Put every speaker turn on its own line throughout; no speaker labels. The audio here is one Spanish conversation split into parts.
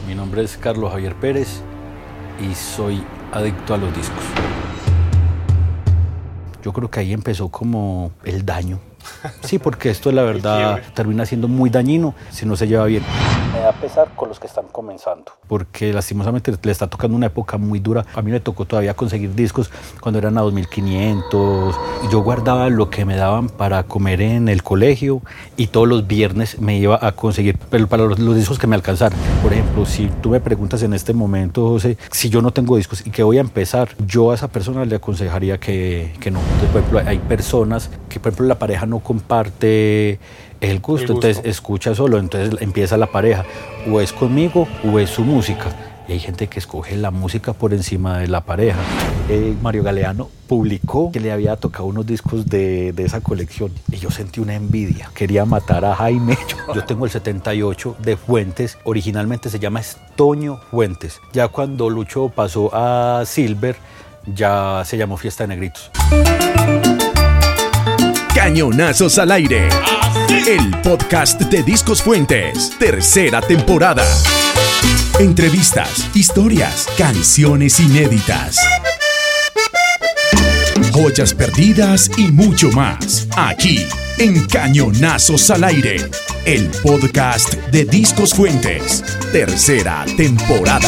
Mi nombre es Carlos Javier Pérez y soy adicto a los discos. Yo creo que ahí empezó como el daño. Sí, porque esto la verdad termina siendo muy dañino si no se lleva bien. Me da pesar con los que están comenzando, porque lastimosamente le está tocando una época muy dura. A mí me tocó todavía conseguir discos cuando eran a 2.500. Yo guardaba lo que me daban para comer en el colegio y todos los viernes me iba a conseguir, pero para los discos que me alcanzaran. Por ejemplo, si tú me preguntas en este momento, José, si yo no tengo discos y que voy a empezar, yo a esa persona le aconsejaría que no. Entonces, por ejemplo, hay personas que, por ejemplo, la pareja no comparte el gusto, entonces escucha solo, entonces empieza la pareja, o es conmigo o es su música. Y hay gente que escoge la música por encima de la pareja. Mario Galeano publicó que le había tocado unos discos de esa colección y yo sentí una envidia. Quería matar a Jaime. Yo tengo el 78 de Fuentes, originalmente se llama Toño Fuentes. Ya cuando Lucho pasó a Silver, ya se llamó Fiesta de Negritos.
Cañonazos al aire. El podcast de Discos Fuentes, tercera temporada. Entrevistas, historias, canciones inéditas, joyas perdidas y mucho más. Aquí, en Cañonazos al aire, el podcast de Discos Fuentes, tercera temporada.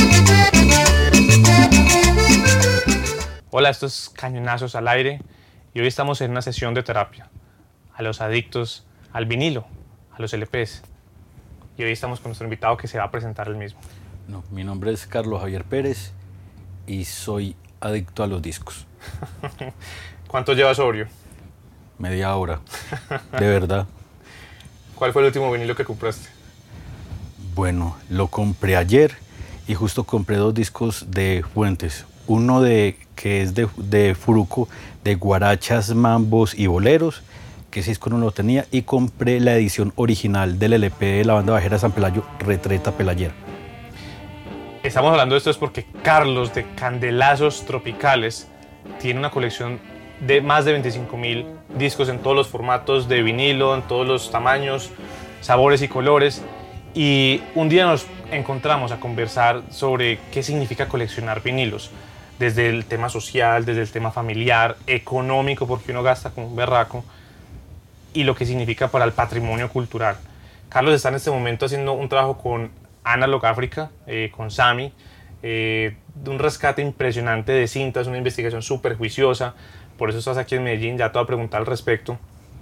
Hola, esto es Cañonazos al aire y hoy estamos en una sesión de terapia a los adictos al vinilo, a los LPs. Y hoy estamos con nuestro invitado que se va a presentar él mismo.
No, mi nombre es Carlos Javier Pérez y soy adicto a los discos.
¿Cuánto llevas sobrio?
Media hora, de verdad.
¿Cuál fue el último vinilo que compraste?
Bueno, lo compré ayer y justo compré 2 discos de Fuentes. Uno que es de Furuco, de guarachas, mambos y boleros, que ese disco no lo tenía, y compré la edición original del LP de la banda bajera San Pelayo, Retreta Pelayera.
Estamos hablando de esto es porque Carlos de Candelazos Tropicales tiene una colección de más de 25.000 discos en todos los formatos de vinilo, en todos los tamaños, sabores y colores. Y un día nos encontramos a conversar sobre qué significa coleccionar vinilos, desde el tema social, desde el tema familiar, económico, porque uno gasta como un berraco, y lo que significa para el patrimonio cultural. Carlos está en este momento haciendo un trabajo con Analog Africa, con Sami, de un rescate impresionante de cintas, una investigación súper juiciosa. Por eso estás aquí en Medellín, ya te voy a preguntar al respecto.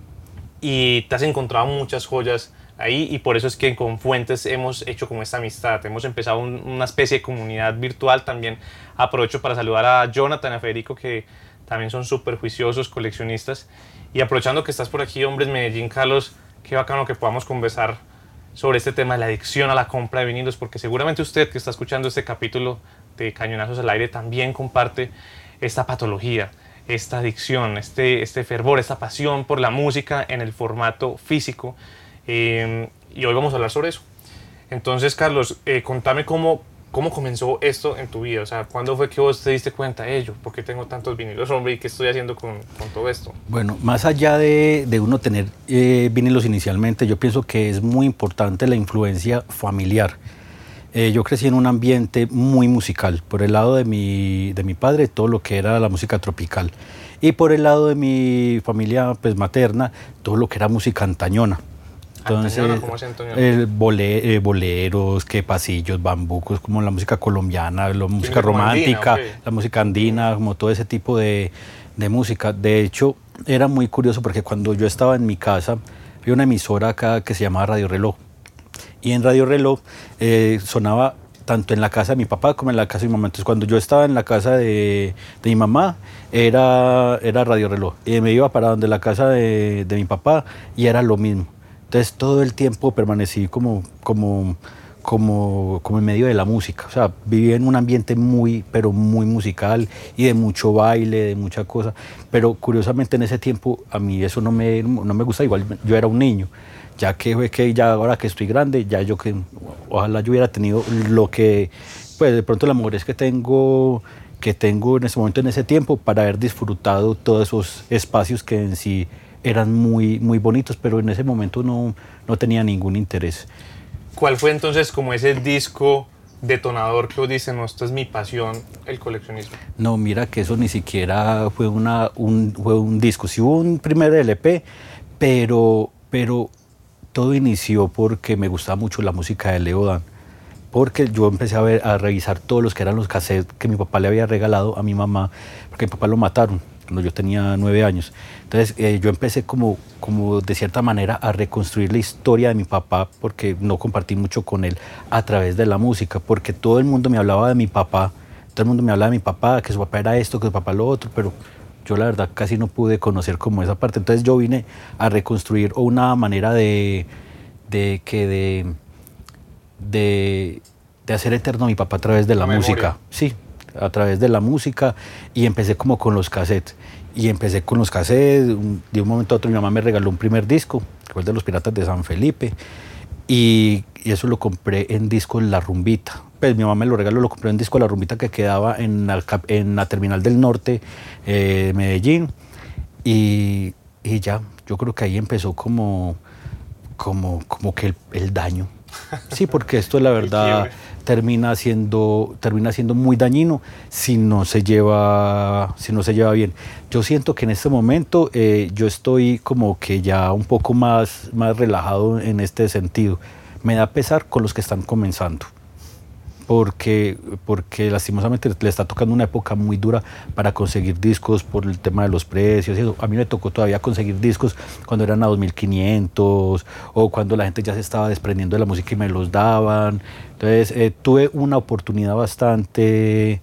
Y te has encontrado muchas joyas ahí, y por eso es que con Fuentes hemos hecho como esta amistad. Hemos empezado una especie de comunidad virtual también. Aprovecho para saludar a Jonathan y a Federico, que también son súper juiciosos, coleccionistas. Y aprovechando que estás por aquí, hombres, Medellín, Carlos, qué bacano que podamos conversar sobre este tema de la adicción a la compra de vinilos, porque seguramente usted que está escuchando este capítulo de Cañonazos al aire también comparte esta patología, esta adicción, este fervor, esta pasión por la música en el formato físico. Y hoy vamos a hablar sobre eso. Entonces, Carlos, contame cómo comenzó esto en tu vida. O sea, ¿cuándo fue que vos te diste cuenta de ello? ¿Por qué tengo tantos vinilos, hombre? ¿Y qué estoy haciendo con todo esto?
Bueno, más allá de uno tener vinilos inicialmente, yo pienso que es muy importante la influencia familiar. Yo crecí en un ambiente muy musical. Por el lado de mi padre, todo lo que era la música tropical. Y por el lado de mi familia pues, materna, todo lo que era música antañona. Entonces,
¿cómo es Antonio?
Boleros, pasillos, bambucos, como la música colombiana, la música romántica, andina, okay. La música andina, como todo ese tipo de música. De hecho, era muy curioso porque cuando yo estaba en mi casa, había una emisora acá que se llamaba Radio Reloj. Y en Radio Reloj sonaba tanto en la casa de mi papá como en la casa de mi mamá. Entonces, cuando yo estaba en la casa de mi mamá, era Radio Reloj. Y me iba para donde la casa de mi papá y era lo mismo. Entonces todo el tiempo permanecí como en medio de la música. O sea, viví en un ambiente pero muy musical y de mucho baile, de mucha cosa. Pero curiosamente en ese tiempo a mí eso no me gusta. Igual yo era un niño. Ya ya ahora que estoy grande, ojalá yo hubiera tenido lo que, pues de pronto la madurez que tengo en ese momento, en ese tiempo, para haber disfrutado todos esos espacios que en sí eran muy, muy bonitos, pero en ese momento no tenía ningún interés.
¿Cuál fue entonces como ese disco detonador que vos dices, no, esta es mi pasión, el coleccionismo?
No, mira que eso ni siquiera fue un disco. Sí hubo un primer LP, pero todo inició porque me gustaba mucho la música de Leo Dan. Porque yo empecé a revisar todos los que eran los cassettes que mi papá le había regalado a mi mamá, porque mi papá lo mataron cuando yo tenía 9 años. Entonces yo empecé como de cierta manera a reconstruir la historia de mi papá, porque no compartí mucho con él a través de la música, porque todo el mundo me hablaba de mi papá, que su papá era esto, que su papá lo otro, pero yo la verdad casi no pude conocer como esa parte. Entonces yo vine a reconstruir una manera de hacer eterno a mi papá a través de la música. Sí, a través de la música, y empecé como con los cassettes. De un momento a otro mi mamá me regaló un primer disco, que fue el de los Piratas de San Felipe, y eso lo compré en disco La Rumbita. Pues mi mamá me lo regaló, lo compré en disco La Rumbita, que quedaba en la Terminal del Norte de Medellín, y ya, yo creo que ahí empezó como que el daño. Sí, porque esto la verdad termina siendo muy dañino si no se lleva bien. Yo siento que en este momento yo estoy como que ya un poco más relajado en este sentido. Me da pesar con los que están comenzando, porque lastimosamente le está tocando una época muy dura para conseguir discos por el tema de los precios y eso. A mí me tocó todavía conseguir discos cuando eran a 2.500 o cuando la gente ya se estaba desprendiendo de la música y me los daban. Entonces tuve una oportunidad bastante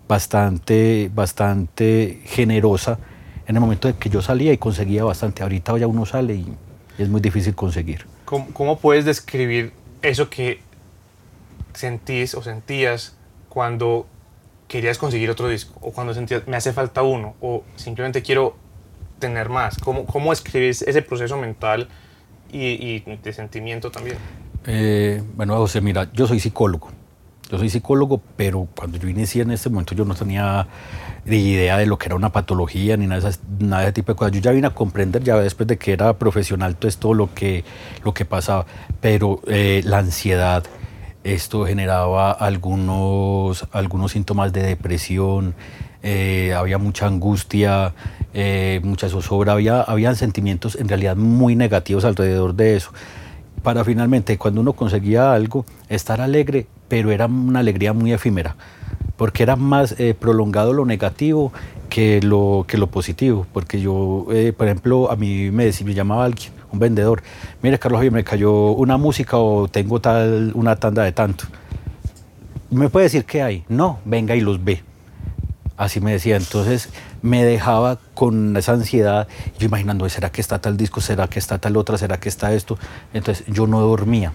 generosa en el momento de que yo salía y conseguía bastante. Ahorita ya uno sale y es muy difícil conseguir.
¿Cómo puedes describir eso que sentís o sentías cuando querías conseguir otro disco, o cuando sentías me hace falta uno, o simplemente quiero tener más? ¿Cómo escribís ese proceso mental y de sentimiento también?
Bueno, José, mira, yo soy psicólogo, pero cuando yo inicié en este momento yo no tenía ni idea de lo que era una patología ni nada de ese tipo de cosas. Yo ya vine a comprender ya después de que era profesional todo lo que pasaba, pero la ansiedad, esto generaba algunos síntomas de depresión, había mucha angustia, mucha zozobra, había sentimientos en realidad muy negativos alrededor de eso. Para finalmente, cuando uno conseguía algo, estar alegre, pero era una alegría muy efímera, porque era más prolongado lo negativo que lo positivo. Porque yo, por ejemplo, a mí me llamaba alguien, un vendedor: mire, Carlos Javier, me cayó una música o tengo una tanda de tanto. ¿Me puede decir qué hay? No, venga y los ve. Así me decía. Entonces me dejaba con esa ansiedad, yo imaginando, ¿será que está tal disco? ¿Será que está tal otra? ¿Será que está esto? Entonces yo no dormía,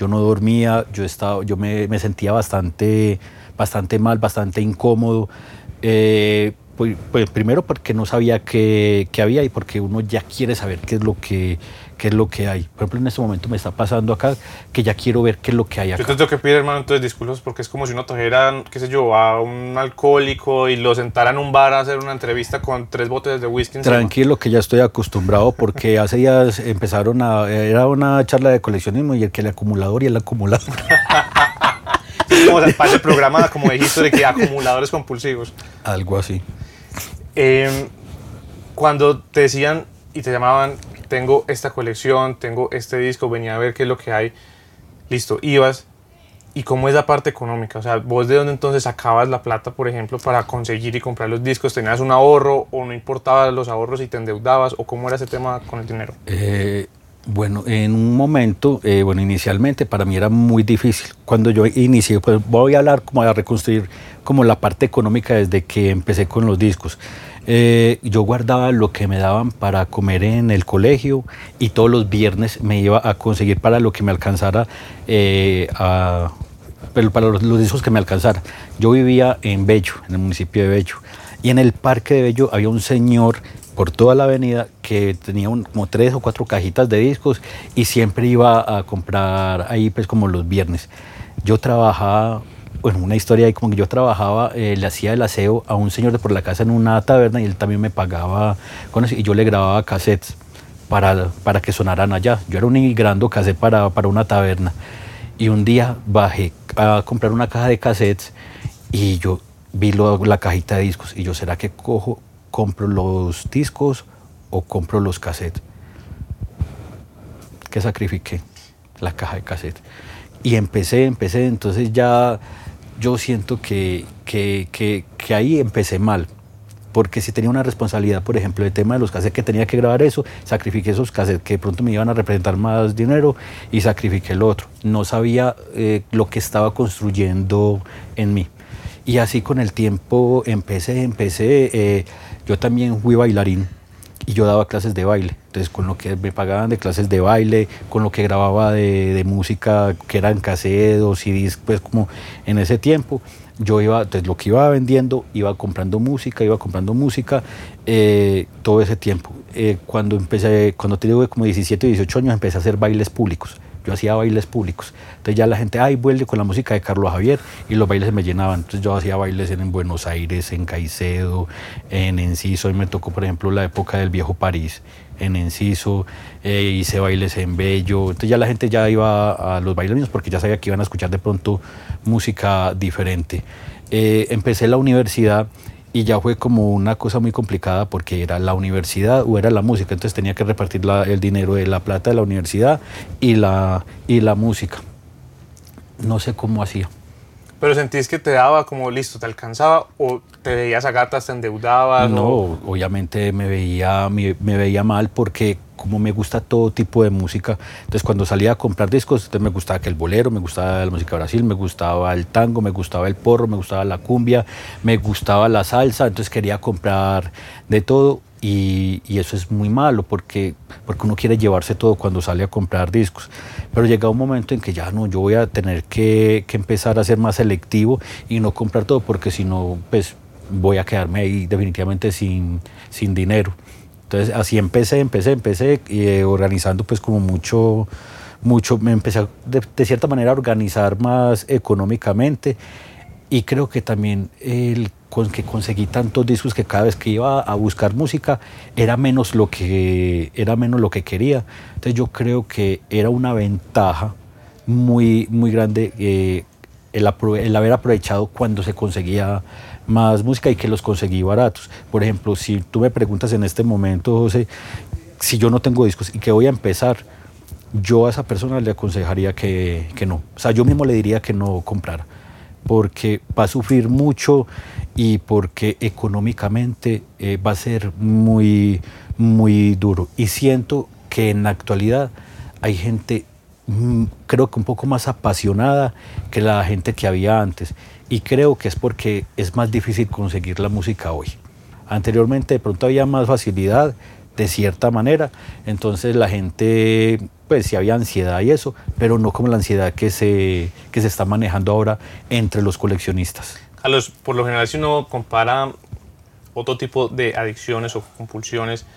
yo me sentía bastante mal, bastante incómodo. Pues primero porque no sabía qué había, y porque uno ya quiere saber qué es lo que hay. Por ejemplo, en este momento me está pasando acá que ya quiero ver qué es lo que hay acá.
Yo te tengo que pedir, hermano, entonces disculpas, porque es como si uno trajera, qué sé yo, a un alcohólico y lo sentara en un bar a hacer una entrevista con 3 botellas de whisky encima.
Tranquilo, que ya estoy acostumbrado, porque hace días era una charla de coleccionismo y el acumulador y el acumulador.
Sí, como para ese programa, como dijiste, de que acumuladores compulsivos.
Algo así.
Cuando te decían y te llamaban, tengo esta colección, tengo este disco, venía a ver qué es lo que hay, listo, ibas, ¿y cómo es la parte económica? O sea, ¿vos de dónde entonces sacabas la plata, por ejemplo, para conseguir y comprar los discos? ¿Tenías un ahorro o no importaba los ahorros y te endeudabas? ¿O cómo era ese tema con el dinero?
Bueno, en un momento, inicialmente para mí era muy difícil. Cuando yo inicié, pues voy a hablar como a reconstruir como la parte económica desde que empecé con los discos. Yo guardaba lo que me daban para comer en el colegio, y todos los viernes me iba a conseguir para lo que me alcanzara, para los discos que me alcanzara. Yo vivía en Bello, en el municipio de Bello, y en el parque de Bello había un señor por toda la avenida que tenía como 3 o 4 cajitas de discos, y siempre iba a comprar ahí, pues, como los viernes. Yo trabajaba, bueno, una historia ahí, como que yo trabajaba, le hacía el aseo a un señor de por la casa en una taberna, y él también me pagaba con eso, y yo le grababa cassettes para que sonaran allá. Yo era un migrando cassette para una taberna. Y un día bajé a comprar una caja de cassettes y yo vi la cajita de discos y yo, ¿será que compro los discos o compro los cassettes? ¿Qué sacrifiqué? La caja de cassettes. Y empecé, entonces ya yo siento que ahí empecé mal. Porque si tenía una responsabilidad, por ejemplo, el tema de los cassettes, que tenía que grabar eso, sacrifiqué esos cassettes que de pronto me iban a representar más dinero y sacrifiqué el otro. No sabía lo que estaba construyendo en mí. Y así con el tiempo empecé. Yo también fui bailarín y yo daba clases de baile. Entonces, con lo que me pagaban de clases de baile, con lo que grababa de música, que eran cassettes o CDs, pues como en ese tiempo, yo iba, entonces lo que iba vendiendo, iba comprando música, todo ese tiempo. Cuando tenía como 17 o 18 años, empecé a hacer bailes públicos. Yo hacía bailes públicos. Entonces ya la gente, vuelve con la música de Carlos Javier, y los bailes se me llenaban. Entonces yo hacía bailes en Buenos Aires, en Caicedo, en Enciso. Y me tocó, por ejemplo, la época del Viejo París, en Enciso. Hice bailes en Bello. Entonces ya la gente ya iba a los bailes míos porque ya sabía que iban a escuchar de pronto música diferente. Empecé la universidad y ya fue como una cosa muy complicada porque era la universidad o era la música. Entonces tenía que repartir el dinero de la plata de la universidad y la música. No sé cómo hacía.
¿Pero sentís que te daba como listo, te alcanzaba, o te veías a gatas, te endeudabas?
No, obviamente me veía mal porque como me gusta todo tipo de música, entonces cuando salía a comprar discos, entonces me gustaba que el bolero, me gustaba la música de Brasil, me gustaba el tango, me gustaba el porro, me gustaba la cumbia, me gustaba la salsa, entonces quería comprar de todo. Y eso es muy malo porque uno quiere llevarse todo cuando sale a comprar discos. Pero llega un momento en que ya no, yo voy a tener que empezar a ser más selectivo y no comprar todo, porque si no, pues voy a quedarme ahí definitivamente sin dinero. Entonces así empecé organizando pues como mucho, me empecé de cierta manera a organizar más económicamente. Y creo que también que conseguí tantos discos que cada vez que iba a buscar música era menos lo que quería. Entonces yo creo que era una ventaja muy, muy grande el haber aprovechado cuando se conseguía más música y que los conseguí baratos. Por ejemplo, si tú me preguntas en este momento, José, si yo no tengo discos y que voy a empezar, yo a esa persona le aconsejaría que no. O sea, yo mismo le diría que no comprara, porque va a sufrir mucho y porque económicamente va a ser muy, muy duro. Y siento que en la actualidad hay gente, creo que un poco más apasionada que la gente que había antes. Y creo que es porque es más difícil conseguir la música hoy. Anteriormente de pronto había más facilidad, de cierta manera, entonces la gente, pues sí había ansiedad y eso, pero no como la ansiedad que se está manejando ahora entre los coleccionistas.
Por lo general, si uno compara otro tipo de adicciones o compulsiones,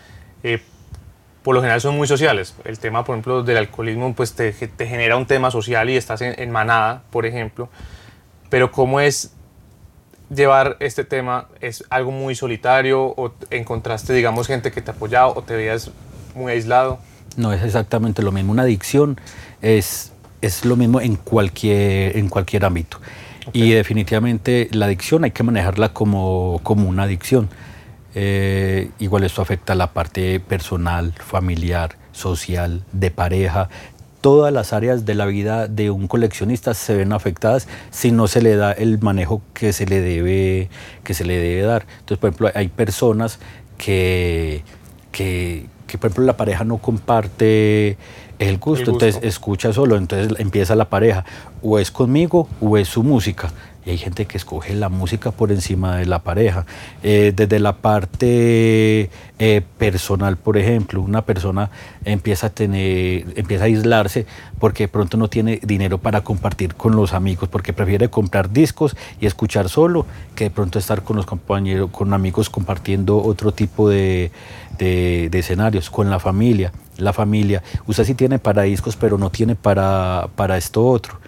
por lo general son muy sociales. El tema, por ejemplo, del alcoholismo, pues te genera un tema social y estás en manada, por ejemplo, pero ¿cómo es llevar este tema? ¿Es algo muy solitario o encontraste, digamos, gente que te apoyaba o te veías muy aislado?
No, es exactamente lo mismo. Una adicción es lo mismo en cualquier ámbito. Okay. Y definitivamente la adicción hay que manejarla como una adicción. Igual esto afecta a la parte personal, familiar, social, de pareja. Todas las áreas de la vida de un coleccionista se ven afectadas si no se le da el manejo que se le debe dar. Entonces, por ejemplo, hay personas que por ejemplo, la pareja no comparte el gusto, entonces escucha solo, entonces empieza la pareja, o es conmigo o es su música. Y hay gente que escoge la música por encima de la pareja. Desde la parte personal, por ejemplo, una persona empieza a aislarse porque de pronto no tiene dinero para compartir con los amigos, porque prefiere comprar discos y escuchar solo que de pronto estar con los compañeros, con amigos compartiendo otro tipo de escenarios, con la familia. Usted sí tiene para discos, pero no tiene para esto otro.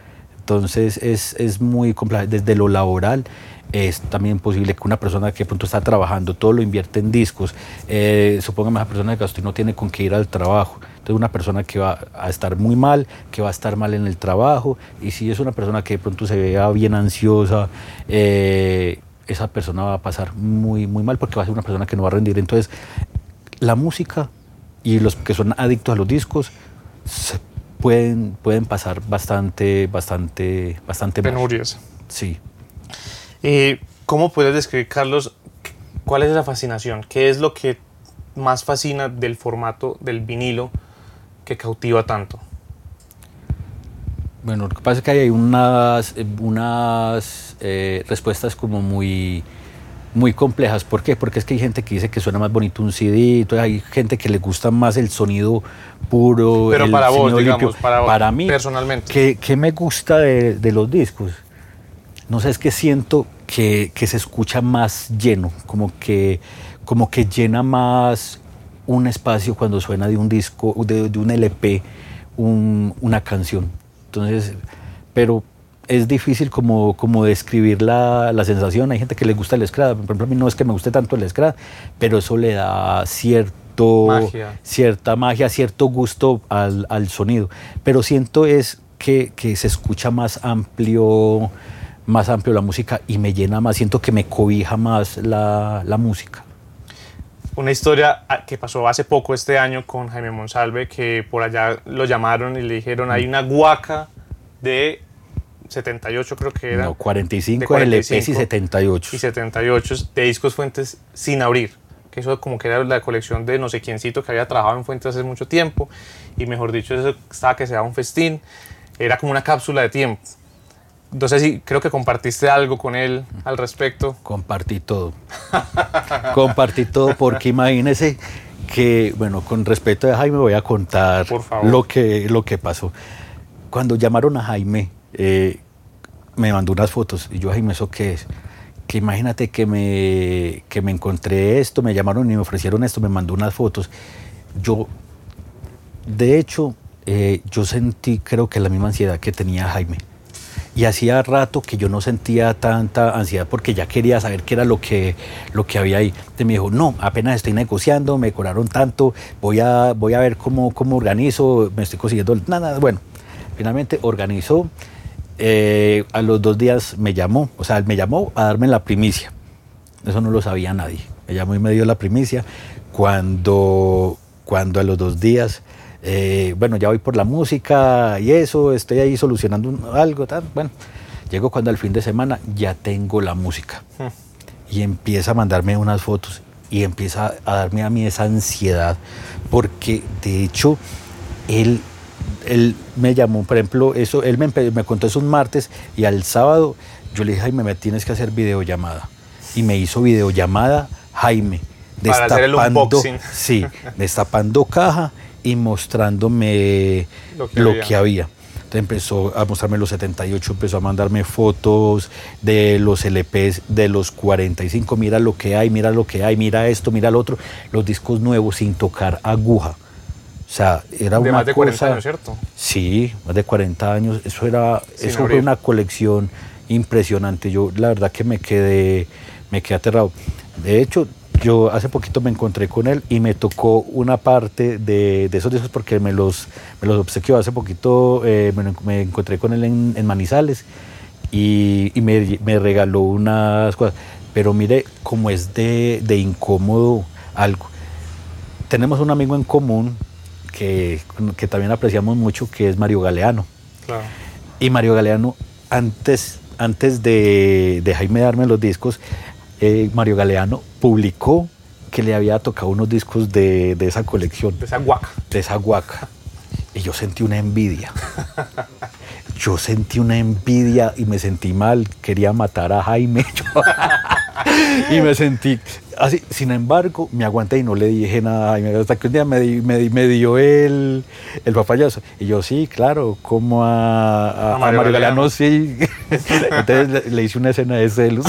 Entonces es muy complejo. Desde lo laboral es también posible que una persona que de pronto está trabajando, todo lo invierte en discos, supongamos esa persona que no tiene con qué ir al trabajo, entonces una persona que va a estar muy mal, que va a estar mal en el trabajo, y si es una persona que de pronto se vea bien ansiosa, esa persona va a pasar muy, muy mal porque va a ser una persona que no va a rendir. Entonces la música y los que son adictos a los discos pueden pasar bastante
penurias.
Sí.
¿Cómo puedes describir, Carlos, cuál es esa fascinación? ¿Qué es lo que más fascina del formato del vinilo que cautiva tanto?
Bueno, lo que pasa es que hay unas respuestas como muy complejas. ¿Por qué? Porque es que hay gente que dice que suena más bonito un CD, entonces hay gente que le gusta más el sonido puro.
Pero
el
para vos,
limpio.
digamos, para mí,
personalmente. ¿Qué me gusta de los discos? No sé, es que siento que se escucha más lleno, como que llena más un espacio cuando suena de un disco, de un LP, una canción. Entonces, pero es difícil como describir la sensación. Hay gente que le gusta el ska, por ejemplo a mí no es que me guste tanto el ska, pero eso le da cierta magia, cierto gusto al sonido. Pero siento es que se escucha más amplio la música y me llena más, siento que me cobija más la música.
Una historia que pasó hace poco este año con Jaime Monsalve, que por allá lo llamaron y le dijeron hay una guaca de 78 creo que era.
No, 45 LPs y 78.
Y 78 de Discos Fuentes sin abrir, que eso como que era la colección de no sé quiéncito que había trabajado en Fuentes hace mucho tiempo y mejor dicho eso estaba que se daba un festín, era como una cápsula de tiempo. Entonces sí, creo que compartiste algo con él al respecto.
Compartí todo porque imagínese que, bueno, con respecto a Jaime voy a contar lo que pasó. Cuando llamaron a Jaime, me mandó unas fotos y yo, Jaime, ¿eso qué es? Que imagínate que me encontré esto, me llamaron y me ofrecieron esto, me mandó unas fotos. Yo, de hecho, yo sentí creo que la misma ansiedad que tenía Jaime. Y hacía rato que yo no sentía tanta ansiedad porque ya quería saber qué era lo que había ahí. Entonces me dijo, no, apenas estoy negociando, me cobraron tanto, voy a ver cómo organizo, me estoy consiguiendo nada. Bueno, finalmente organizó. A los 2 días me llamó a darme la primicia. Eso no lo sabía nadie. Me llamó y me dio la primicia. Cuando a los 2 días... bueno, ya voy por la música y eso, estoy ahí solucionando algo, tal. Bueno, llego cuando al fin de semana ya tengo la música y empieza a mandarme unas fotos y empieza a darme a mí esa ansiedad porque de hecho él me llamó, por ejemplo, eso, él me contó eso un martes y al sábado yo le dije, Jaime, me tienes que hacer videollamada y me hizo videollamada Jaime
para hacer el unboxing.
Sí, destapando caja y mostrándome lo que había. Entonces empezó a mostrarme los 78, empezó a mandarme fotos de los LPs, de los 45, mira lo que hay, mira esto, mira lo otro, los discos nuevos sin tocar aguja. O sea, era
de
una
más de 40 años, ¿cierto?
Sí, más de 40 años. Eso fue una colección impresionante. Yo la verdad que me quedé aterrado. De hecho, yo hace poquito me encontré con él y me tocó una parte de esos discos porque me los obsequió hace poquito. Me encontré con él en Manizales y me regaló unas cosas. Pero mire cómo es de incómodo algo. Tenemos un amigo en común que también apreciamos mucho, que es Mario Galeano.
Claro.
Y Mario Galeano, antes de Jaime darme los discos, Mario Galeano publicó que le había tocado unos discos de esa colección.
De esa guaca.
De esa guaca. Y yo sentí una envidia. Y me sentí mal. Quería matar a Jaime. Y me sentí así. Sin embargo, me aguanté y no le dije nada a Jaime. Hasta que un día me dio el papayazo. Y yo, sí, claro, como a Mario Galeano, sí. Entonces le hice una escena de celos.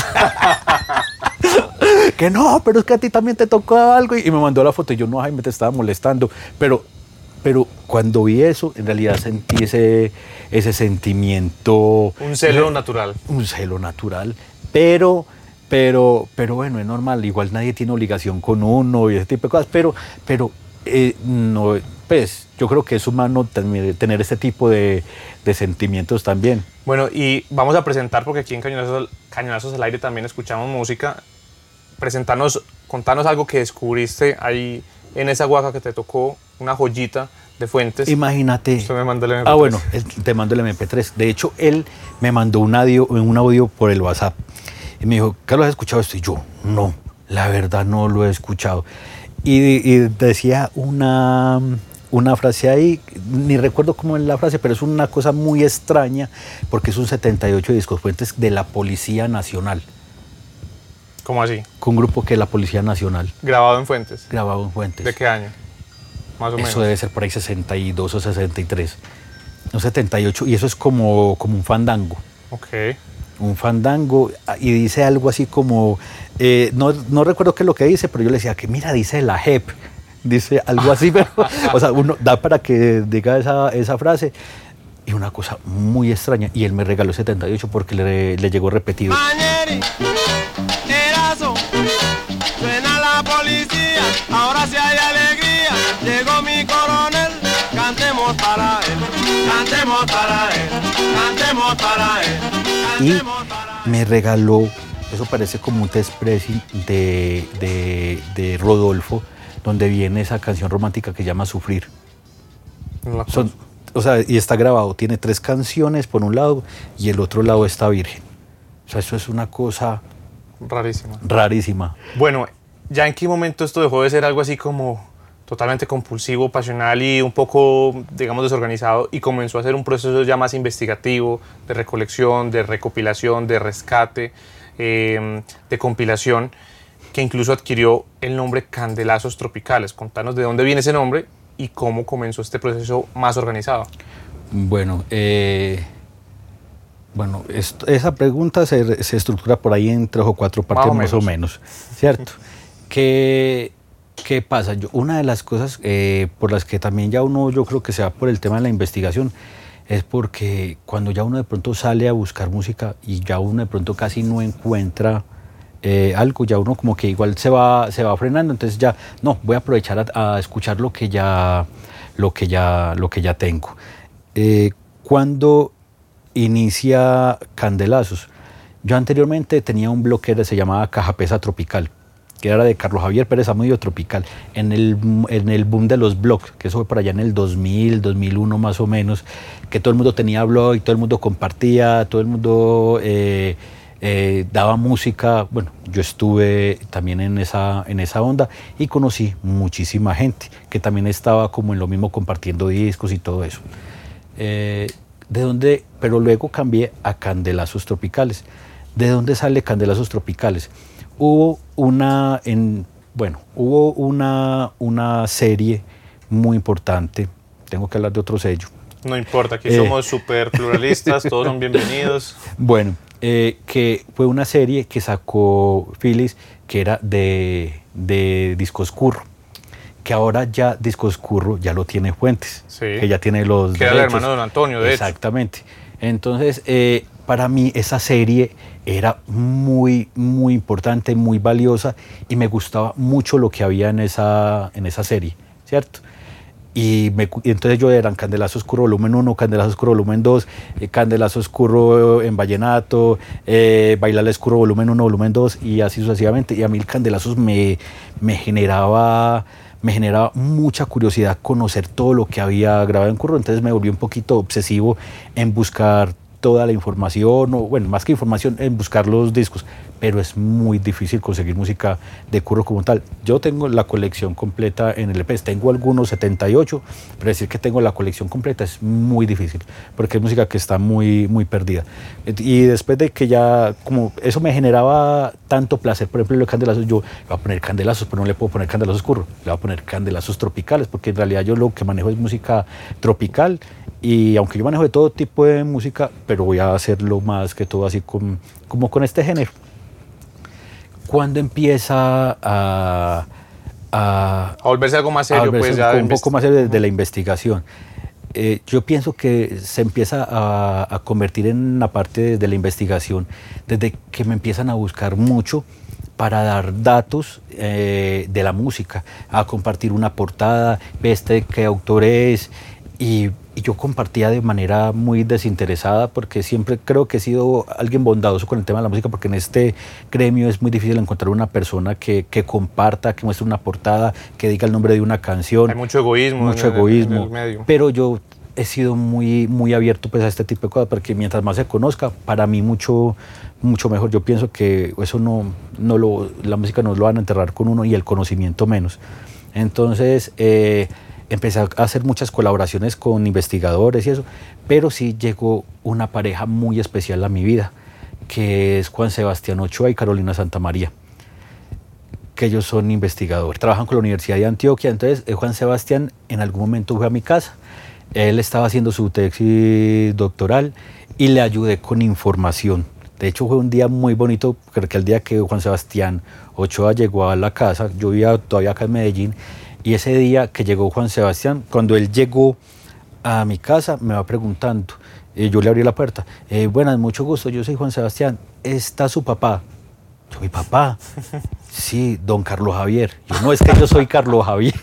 Que no, pero es que a ti también te tocó algo y me mandó la foto y yo, no, Jaime, te estaba molestando, pero pero cuando vi eso, en realidad sentí ese sentimiento.
Un celo natural.
Un celo natural, pero bueno, es normal, igual nadie tiene obligación con uno y ese tipo de cosas, pero no, pues yo creo que es humano tener ese tipo de sentimientos también.
Bueno, y vamos a presentar, porque aquí en Cañonazos al Aire también escuchamos música. Contanos algo que descubriste ahí en esa guaca que te tocó, una joyita de Fuentes.
Imagínate.
Usted me mandó el MP3.
Ah, bueno, te mando el MP3. De hecho, él me mandó un audio por el WhatsApp. Y me dijo, ¿Carlos, has escuchado esto? Y yo, no, la verdad no lo he escuchado. Y decía una frase ahí, ni recuerdo cómo es la frase, pero es una cosa muy extraña, porque es un 78 de Discos Fuentes de la Policía Nacional.
¿Cómo así?
Con un grupo que es la Policía Nacional.
¿Grabado en Fuentes?
Grabado en Fuentes.
¿De qué año? Más o menos.
Eso debe ser por ahí 62 o 63. No, 78, y eso es como un fandango.
Ok.
Un fandango, y dice algo así como, no recuerdo qué es lo que dice, pero yo le decía que mira, dice la JEP, dice algo así, pero, o sea, uno da para que diga esa frase, y una cosa muy extraña, y él me regaló 78 porque le llegó repetido.
Mañeri, Erazo, suena la policía, ahora sí hay alegría, llegó mi coronel, cantemos para él, cantemos para él, cantemos para él.
Y me regaló, eso parece como un test pressing de Rodolfo, donde viene esa canción romántica que llama Sufrir. O sea, y está grabado, tiene 3 canciones por un lado y el otro lado está virgen. O sea, eso es una cosa rarísima.
Bueno, ¿ya en qué momento esto dejó de ser algo así como totalmente compulsivo, pasional y un poco, digamos, desorganizado, y comenzó a ser un proceso ya más investigativo, de recolección, de recopilación, de rescate, de compilación, que incluso adquirió el nombre Candelazos Tropicales? Contanos de dónde viene ese nombre y cómo comenzó este proceso más organizado.
Bueno, esa pregunta se estructura por ahí en 3 o 4 partes más o menos, ¿cierto? ¿Qué pasa? Una de las cosas por las que también ya uno, yo creo que se va por el tema de la investigación, es porque cuando ya uno de pronto sale a buscar música y ya uno de pronto casi no encuentra algo, ya uno como que igual se va frenando, entonces ya no, voy a aprovechar a escuchar lo que ya tengo. Cuando inicia Candelazos, yo anteriormente tenía un blog que se llamaba Caja Pesa Tropical, que era de Carlos Javier Pérez Zamudio Tropical, en el boom de los blogs, que eso fue por allá en el 2000, 2001 más o menos, que todo el mundo tenía blog y todo el mundo compartía, todo el mundo daba música. Bueno, yo estuve también en esa onda y conocí muchísima gente que también estaba como en lo mismo, compartiendo discos y todo eso. Pero luego cambié a Candelazos Tropicales. ¿De dónde sale Candelazos Tropicales? Hubo una serie muy importante, tengo que hablar de otro sello.
No importa, aquí somos súper pluralistas, todos son bienvenidos.
Bueno, que fue una serie que sacó Philips, que era de Discos Curro, que ahora ya Discos Curro ya lo tiene Fuentes,
sí,
que ya tiene los
que derechos. Era el hermano de don Antonio, de
Exactamente. Entonces, para mí esa serie era muy, muy importante, muy valiosa, y me gustaba mucho lo que había en esa serie, ¿cierto? Y entonces yo eran Candelazo Oscuro volumen 1, Candelazo Oscuro volumen 2, Candelazo Oscuro en vallenato, Bailar Oscuro volumen 1, volumen 2, y así sucesivamente. Y a mí el Candelazos me generaba mucha curiosidad conocer todo lo que había grabado en Curro, entonces me volví un poquito obsesivo en buscar toda la información, o bueno, más que información, en buscar los discos, pero es muy difícil conseguir música de Curro como tal. Yo tengo la colección completa en LPs, tengo algunos 78, pero decir que tengo la colección completa es muy difícil, porque es música que está muy, muy perdida. Y después de que ya, como eso me generaba tanto placer, por ejemplo, los Candelazos, yo le voy a poner Candelazos, pero no le puedo poner Candelazos Curro, le voy a poner Candelazos Tropicales, porque en realidad yo lo que manejo es música tropical, y aunque yo manejo de todo tipo de música, pero voy a hacerlo más que todo así como con este género. Cuando empieza
a volverse algo más serio,
volverse
pues ya
un poco más serio de la investigación. Yo pienso que se empieza a convertir en una parte de la investigación desde que me empiezan a buscar mucho para dar datos de la música, a compartir una portada, qué autor es, y yo compartía de manera muy desinteresada porque siempre creo que he sido alguien bondadoso con el tema de la música, porque en este gremio es muy difícil encontrar una persona que comparta, que muestre una portada, que diga el nombre de una canción.
Hay mucho egoísmo.
En
el medio.
Pero yo he sido muy abierto pues a este tipo de cosas, porque mientras más se conozca, para mí mucho mejor. Yo pienso que eso la música no lo van a enterrar con uno, y el conocimiento menos. Entonces empecé a hacer muchas colaboraciones con investigadores y eso, pero sí llegó una pareja muy especial a mi vida, que es Juan Sebastián Ochoa y Carolina Santamaría, que ellos son investigadores, trabajan con la Universidad de Antioquia. Entonces Juan Sebastián en algún momento fue a mi casa, él estaba haciendo su tesis doctoral y le ayudé con información. De hecho fue un día muy bonito, porque el día que Juan Sebastián Ochoa llegó a la casa, yo vivía todavía acá en Medellín, y ese día que llegó Juan Sebastián, cuando él llegó a mi casa, me va preguntando, yo le abrí la puerta, buenas, mucho gusto, yo soy Juan Sebastián, ¿está su papá? Yo, ¿mi papá? Sí, don Carlos Javier. Yo, no, es que yo soy Carlos Javier,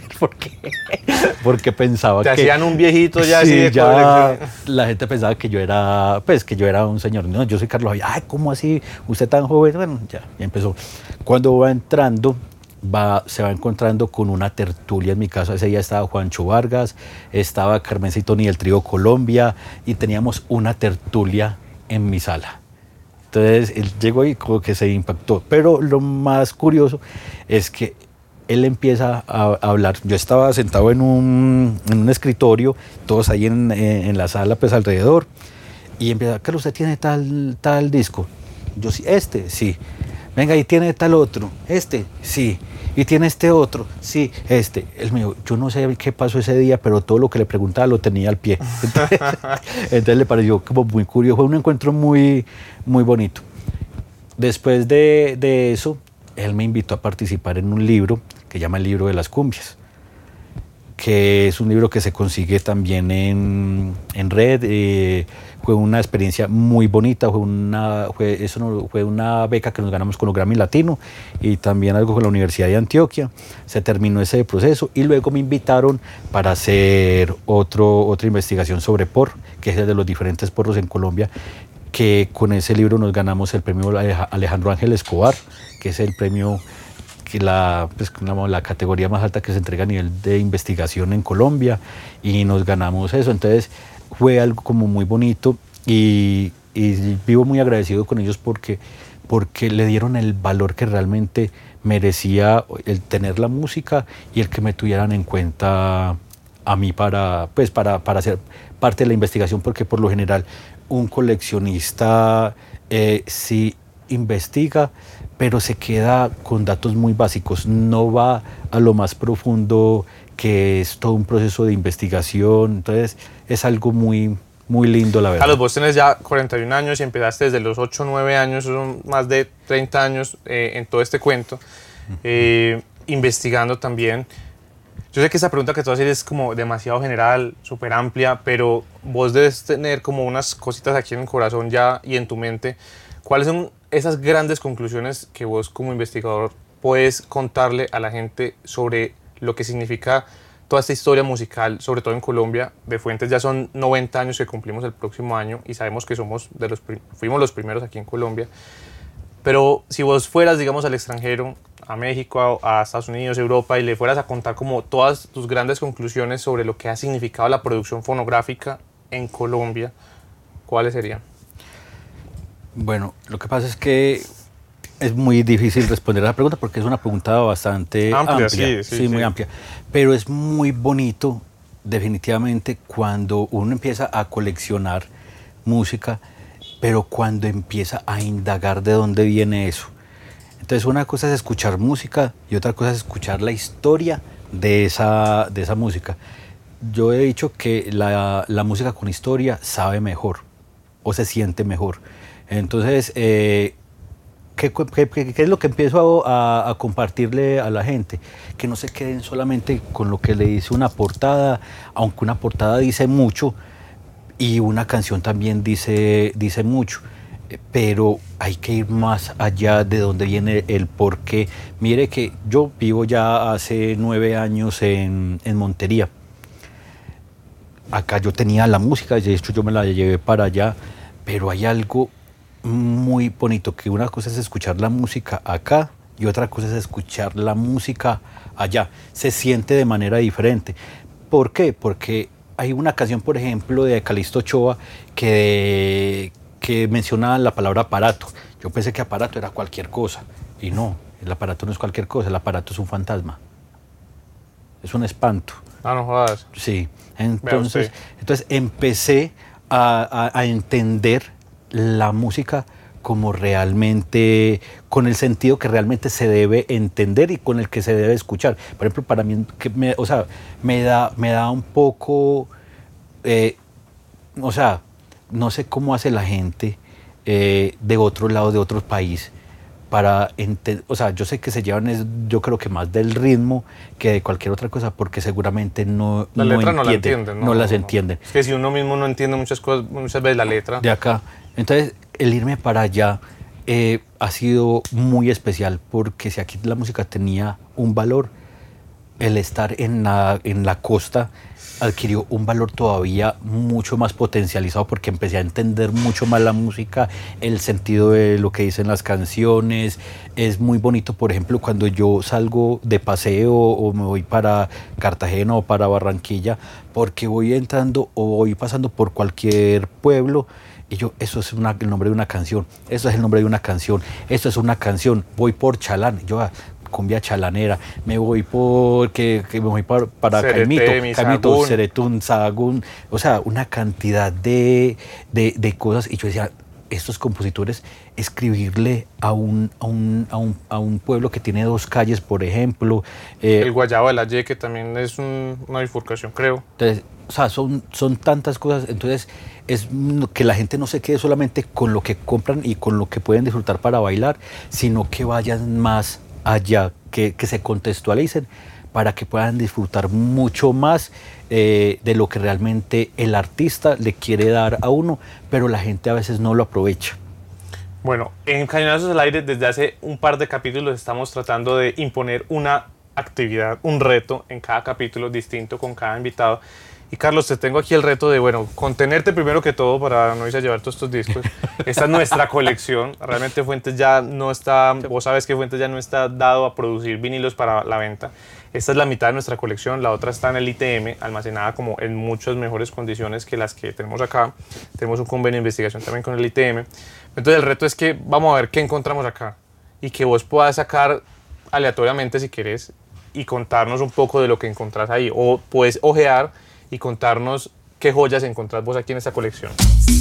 porque pensaba que...
Te hacían un viejito ya,
sí,
así de
ya la gente pensaba que yo era un señor. No, yo soy Carlos Javier. Ay, ¿cómo así? ¿Usted tan joven? Bueno, ya empezó. Cuando va entrando, se va encontrando con una tertulia en mi casa. Ese día estaba Juancho Vargas, estaba Carmencita Toni del Trío Colombia, y teníamos una tertulia en mi sala. Entonces él llegó y como que se impactó. Pero lo más curioso es que él empieza a hablar. Yo estaba sentado en un escritorio, todos ahí en la sala pues alrededor, y empieza, Carlos, ¿usted tiene tal disco? Yo, sí. Sí. Venga, y tiene tal otro. Sí. Y tiene este otro. Sí, Él me dijo, yo no sé qué pasó ese día, pero todo lo que le preguntaba lo tenía al pie. Entonces le pareció como muy curioso. Fue un encuentro muy bonito. Después de eso, él me invitó a participar en un libro que se llama El Libro de las Cumbias, que es un libro que se consigue también en red. Fue una experiencia muy bonita, fue una beca que nos ganamos con los Grammy Latino, y también algo con la Universidad de Antioquia. Se terminó ese proceso y luego me invitaron para hacer otra investigación sobre porro, que es el de los diferentes porros en Colombia, que con ese libro nos ganamos el premio Alejandro Ángel Escobar, que es el premio, que la categoría más alta que se entrega a nivel de investigación en Colombia, y nos ganamos eso. Entonces fue algo como muy bonito, y vivo muy agradecido con ellos porque le dieron el valor que realmente merecía el tener la música, y el que me tuvieran en cuenta a mí para ser parte de la investigación, porque por lo general un coleccionista sí investiga, pero se queda con datos muy básicos, no va a lo más profundo, que es todo un proceso de investigación. Entonces es algo muy lindo, la verdad.
Carlos, vos tenés ya 41 años y empezaste desde los 8 o 9 años, son más de 30 años en todo este cuento, investigando también. Yo sé que esa pregunta que tú haces es como demasiado general, súper amplia, pero vos debes tener como unas cositas aquí en el corazón ya y en tu mente. ¿Cuáles son esas grandes conclusiones que vos como investigador puedes contarle a la gente sobre lo que significa toda esta historia musical, sobre todo en Colombia? De Fuentes ya son 90 años que cumplimos el próximo año, y sabemos que fuimos los primeros aquí en Colombia. Pero si vos fueras, digamos, al extranjero, a México, a Estados Unidos, Europa, y le fueras a contar como todas tus grandes conclusiones sobre lo que ha significado la producción fonográfica en Colombia, ¿cuáles serían?
Bueno, lo que pasa es que es muy difícil responder a la pregunta, porque es una pregunta bastante amplia. Sí, muy amplia. Pero es muy bonito, definitivamente, cuando uno empieza a coleccionar música, pero cuando empieza a indagar de dónde viene eso. Entonces, una cosa es escuchar música y otra cosa es escuchar la historia de esa música. Yo he dicho que la música con historia sabe mejor o se siente mejor. Entonces, ¿qué es lo que empiezo a compartirle a la gente? Que no se queden solamente con lo que le dice una portada, aunque una portada dice mucho y una canción también dice mucho, pero hay que ir más allá de donde viene el porqué. Mire que yo vivo ya hace 9 años en Montería. Acá yo tenía la música, de hecho yo me la llevé para allá, pero hay algo muy bonito, que una cosa es escuchar la música acá y otra cosa es escuchar la música allá. Se siente de manera diferente. ¿Por qué? Porque hay una canción, por ejemplo, de Calixto Ochoa que menciona la palabra aparato. Yo pensé que aparato era cualquier cosa y no, el aparato no es cualquier cosa, el aparato es un fantasma, es un espanto.
Ah, no jodas.
Sí, entonces empecé a entender la música como realmente, con el sentido que realmente se debe entender y con el que se debe escuchar. Por ejemplo, para mí, me da un poco, no sé cómo hace la gente de otro lado, de otro país, para entender, yo sé que se llevan, yo creo que más del ritmo que de cualquier otra cosa, porque seguramente no las entienden.
Es que si uno mismo no entiende muchas cosas, muchas veces la letra.
De acá. Entonces, el irme para allá ha sido muy especial, porque si aquí la música tenía un valor, el estar en la costa adquirió un valor todavía mucho más potencializado, porque empecé a entender mucho más la música, el sentido de lo que dicen las canciones. Es muy bonito, por ejemplo, cuando yo salgo de paseo o me voy para Cartagena o para Barranquilla, porque voy entrando o voy pasando por cualquier pueblo y yo, eso es el nombre de una canción, eso es el nombre de una canción, eso es una canción. Voy por Chalán, yo cumbia chalanera, me voy para Caimito, Ceretún, Sahagún, una cantidad de cosas. Y yo decía, estos compositores, escribirle a un pueblo que tiene 2 calles, por ejemplo.
El Guayabo de la Ye, que también es una bifurcación, creo.
Entonces, son tantas cosas. Entonces, es que la gente no se quede solamente con lo que compran y con lo que pueden disfrutar para bailar, sino que vayan más allá, que se contextualicen para que puedan disfrutar mucho más de lo que realmente el artista le quiere dar a uno, pero la gente a veces no lo aprovecha.
Bueno, en Cañonazos al Aire desde hace un par de capítulos estamos tratando de imponer una actividad, un reto en cada capítulo distinto con cada invitado. Y Carlos, te tengo aquí el reto de, contenerte primero que todo para no irse a llevar todos estos discos. Esta es nuestra colección. Realmente Fuentes ya no está, vos sabes que Fuentes ya no está dado a producir vinilos para la venta. Esta es la mitad de nuestra colección, la otra está en el ITM, almacenada como en muchas mejores condiciones que las que tenemos acá. Tenemos un convenio de investigación también con el ITM. Entonces el reto es que vamos a ver qué encontramos acá y que vos puedas sacar aleatoriamente si querés y contarnos un poco de lo que encontrás ahí, o puedes ojear y contarnos qué joyas encontrás vos aquí en esta colección.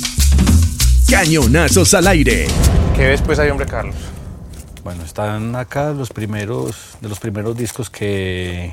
Cañonazos al Aire.
¿Qué ves pues ahí, hombre Carlos?
Bueno, están acá los primeros discos que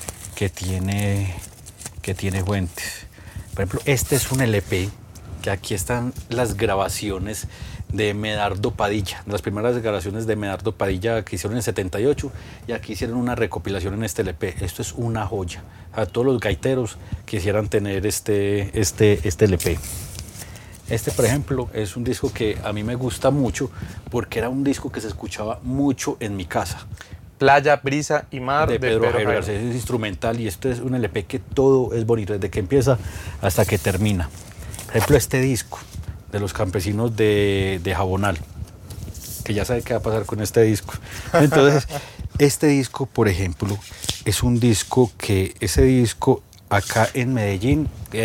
tiene Fuentes. Por ejemplo, este es un LP, que aquí están las grabaciones de Medardo Padilla, las primeras grabaciones de Medardo Padilla que hicieron en 78, y aquí hicieron una recopilación en este LP. Esto es una joya. A todos los gaiteros quisieran tener este LP. Este, por ejemplo, es un disco que a mí me gusta mucho porque era un disco que se escuchaba mucho en mi casa.
Playa, Brisa y Mar
de Pedro Jairo Garcés. Es instrumental, y esto es un LP que todo es bonito, desde que empieza hasta que termina. Por ejemplo, este disco de Los Campesinos de Jabonal, que ya sabe qué va a pasar con este disco. Entonces, este disco, por ejemplo, es un disco que, ese disco acá en Medellín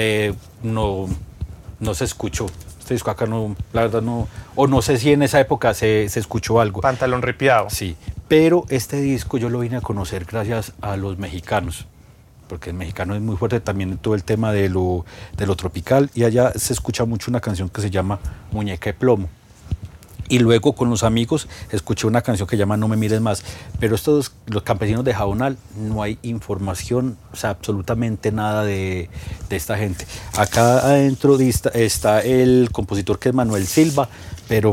no se escuchó. Este disco acá no, la verdad no, o no sé si en esa época se escuchó algo.
Pantalón ripiado.
Sí, pero este disco yo lo vine a conocer gracias a los mexicanos, porque el mexicano es muy fuerte también en todo el tema de lo tropical, y allá se escucha mucho una canción que se llama Muñeca de Plomo. Y luego con los amigos escuché una canción que se llama No me mires más. Pero los Campesinos de Jabonal, no hay información, absolutamente nada de esta gente. Acá adentro está el compositor, que es Manuel Silva, pero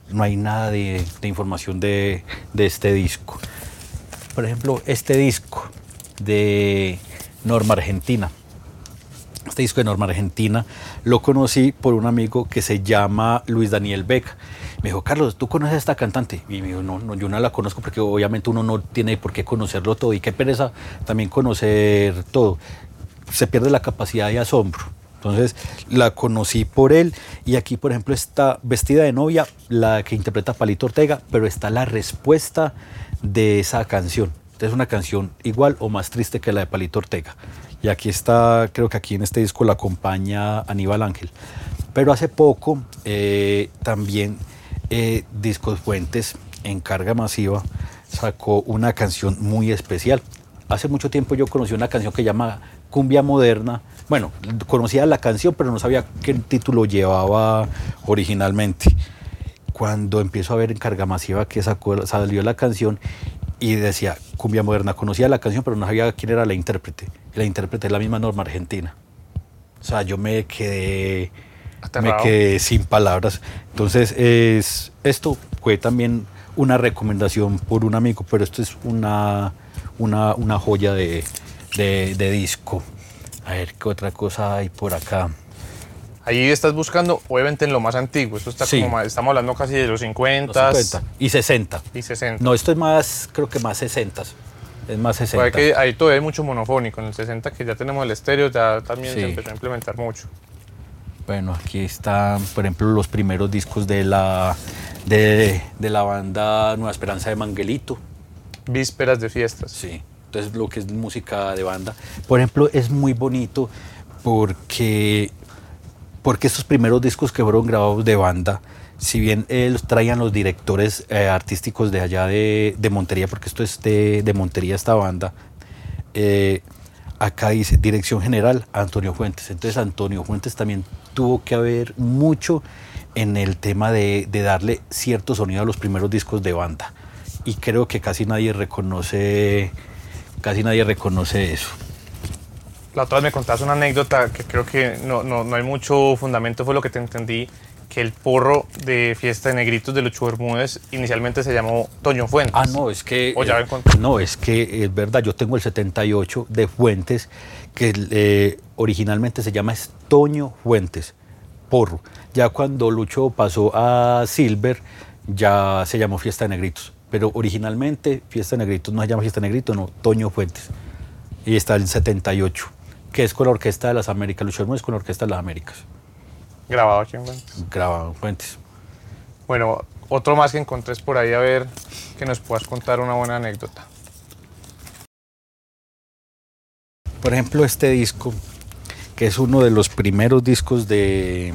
no hay nada de información de este disco. Por ejemplo, este disco de Norma Argentina. Este disco de Norma Argentina lo conocí por un amigo que se llama Luis Daniel Beca. Me dijo, Carlos, ¿tú conoces a esta cantante? Y me dijo, no, yo no la conozco porque obviamente uno no tiene por qué conocerlo todo. Y qué pereza también conocer todo. Se pierde la capacidad de asombro. Entonces la conocí por él y aquí, por ejemplo, está Vestida de novia, la que interpreta Palito Ortega, pero está la respuesta de esa canción. Es una canción igual o más triste que la de Palito Ortega. Y aquí está, creo que aquí en este disco la acompaña Aníbal Ángel. Pero hace poco también Discos Fuentes en carga masiva sacó una canción muy especial. Hace mucho tiempo yo conocí una canción que se llama Cumbia Moderna. Bueno, conocía la canción, pero no sabía qué título llevaba originalmente. Cuando empiezo a ver en carga masiva que salió la canción y decía Cumbia Moderna, conocía la canción, pero no sabía quién era la intérprete. Y la intérprete es la misma Norma Argentina. O sea, yo me quedé sin palabras. Entonces, esto fue también una recomendación por un amigo, pero esto es una joya de disco. A ver, ¿qué otra cosa hay por acá?
Ahí estás buscando, obviamente, en lo más antiguo. Esto está como más, estamos hablando casi de los 50.
Los 50 y 60.
Y 60.
No, esto es más, creo que más 60. Es más 60.
Que ahí todavía hay mucho monofónico. En el 60, que ya tenemos el estéreo, ya también se empezó a implementar mucho.
Bueno, aquí están, por ejemplo, los primeros discos de la banda Nueva Esperanza de Manguelito.
Vísperas de fiestas.
Sí, entonces lo que es música de banda. Por ejemplo, es muy bonito porque estos primeros discos que fueron grabados de banda, si bien los traían los directores artísticos de allá de Montería, porque esto es de Montería esta banda, acá dice Dirección General Antonio Fuentes. Entonces Antonio Fuentes también tuvo que haber mucho en el tema de darle cierto sonido a los primeros discos de banda. Y creo que casi nadie reconoce eso.
La otra vez me contaste una anécdota que creo que no hay mucho fundamento, fue lo que te entendí, que el porro de Fiesta de Negritos de Lucho Bermúdez inicialmente se llamó Toño Fuentes.
Ah, no, es que... no, es que es verdad, yo tengo el 78 de Fuentes, que originalmente se llama Toño Fuentes, porro. Ya cuando Lucho pasó a Silver, ya se llamó Fiesta de Negritos. Pero originalmente Fiesta de Negritos no se llama Fiesta de Negritos, no, Toño Fuentes. Y está el 78, que es con la Orquesta de las Américas. Lucho Bermúdez con la Orquesta de las Américas.
Grabado aquí en Fuentes.
Grabado en Fuentes.
Bueno, otro más que encontrés por ahí, a ver que nos puedas contar una buena anécdota.
Por ejemplo, este disco, que es uno de los primeros discos de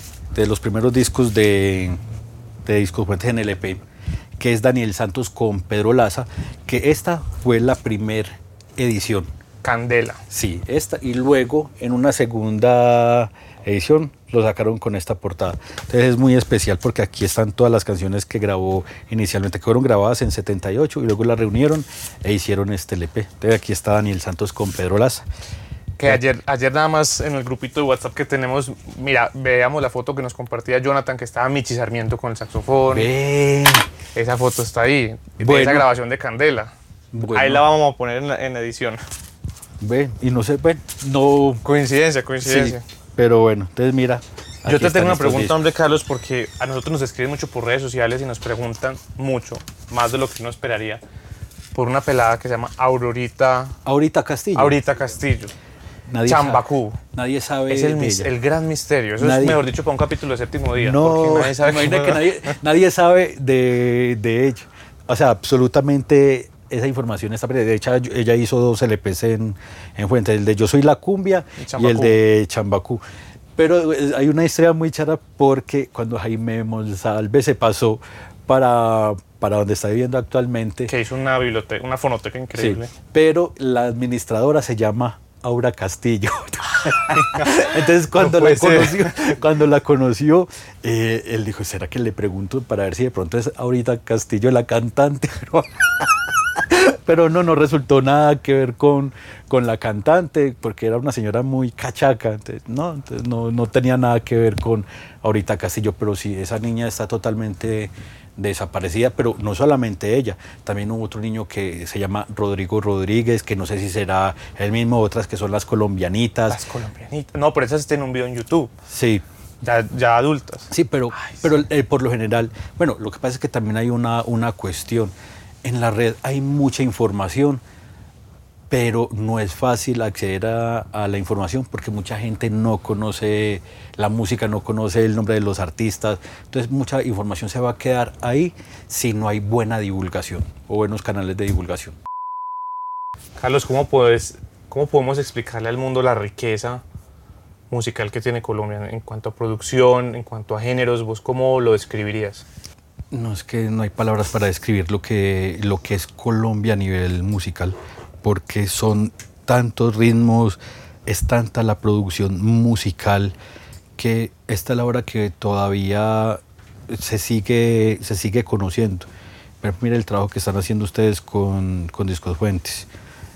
Discos Fuentes en LP, que es Daniel Santos con Pedro Laza, que esta fue la primera edición.
Candela.
Sí, esta, y luego en una segunda edición lo sacaron con esta portada. Entonces es muy especial porque aquí están todas las canciones que grabó inicialmente, que fueron grabadas en 78 y luego las reunieron e hicieron este LP. Entonces aquí está Daniel Santos con Pedro Laza.
Que ayer nada más en el grupito de WhatsApp que tenemos, mira, veamos la foto que nos compartía Jonathan, que estaba Michi Sarmiento con el saxofón. Esa foto está ahí, de esa grabación de Candela. Bueno. Ahí la vamos a poner en la edición.
Y no sé, no...
Coincidencia.
Sí, pero bueno, entonces mira.
Yo te tengo una pregunta, hombre, Carlos, porque a nosotros nos escriben mucho por redes sociales y nos preguntan mucho, más de lo que uno esperaría, por una pelada que se llama Aurorita
Castillo.
Aurorita Castillo. Chambacú.
Nadie sabe
es el gran misterio. Eso es, mejor dicho, para un capítulo de Séptimo Día.
No, nadie sabe de ello. O sea, absolutamente esa información está perdida. De hecho, ella hizo 2 LPs en Fuentes, el de Yo Soy la Cumbia y el de Chambacú. Pero hay una historia muy chara porque cuando Jaime Monsalve se pasó para donde está viviendo actualmente.
Que hizo una biblioteca, una fonoteca increíble.
Sí, pero la administradora se llama Aura Castillo. Entonces cuando la conoció, él dijo, ¿será que le pregunto para ver si de pronto es Aurita Castillo la cantante? pero no resultó nada que ver con la cantante, porque era una señora muy cachaca, entonces no tenía nada que ver con Aurita Castillo, pero sí, esa niña está totalmente desaparecida, pero no solamente ella, también hubo otro niño que se llama Rodrigo Rodríguez, que no sé si será el mismo, otras que son las colombianitas.
Las colombianitas. No, pero esas tienen un video en YouTube.
Sí.
Ya adultas.
Sí, pero por lo general, bueno, lo que pasa es que también hay una cuestión. En la red hay mucha información, pero no es fácil acceder a la información porque mucha gente no conoce la música, no conoce el nombre de los artistas. Entonces mucha información se va a quedar ahí si no hay buena divulgación o buenos canales de divulgación.
Carlos, ¿cómo podemos explicarle al mundo la riqueza musical que tiene Colombia en cuanto a producción, en cuanto a géneros? ¿Vos cómo lo describirías?
No, es que no hay palabras para describir lo que es Colombia a nivel musical, porque son tantos ritmos, es tanta la producción musical que esta es la hora que todavía se sigue conociendo. Pero mira el trabajo que están haciendo ustedes con Discos Fuentes.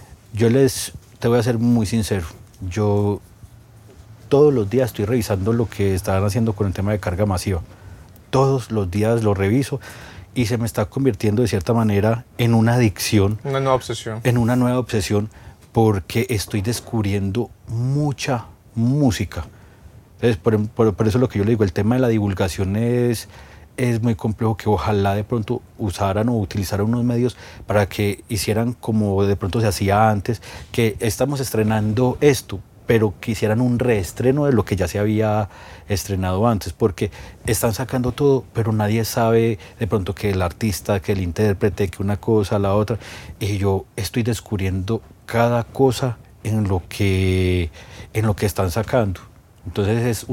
Te voy a ser muy sincero, yo todos los días estoy revisando lo que están haciendo con el tema de carga masiva. Todos los días lo reviso y se me está convirtiendo de cierta manera en una adicción.
Una nueva obsesión.
En una nueva obsesión porque estoy descubriendo mucha música. Entonces, por eso lo que yo le digo, el tema de la divulgación es muy complejo, que ojalá de pronto usaran o utilizaran unos medios para que hicieran como de pronto se hacía antes, que estamos estrenando esto, pero que hicieran un reestreno de lo que ya se había estrenado antes, porque están sacando todo, pero nadie sabe de pronto que el artista, que el intérprete, que una cosa, la otra, y yo estoy descubriendo cada cosa en lo que están sacando. Entonces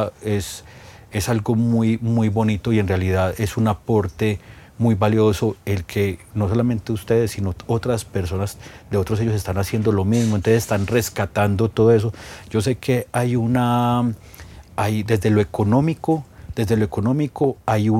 es algo muy, muy bonito y en realidad es un aporte muy valioso el que no solamente ustedes, sino otras personas de otros sellos están haciendo lo mismo, entonces están rescatando todo eso. Yo sé que hay desde lo económico hay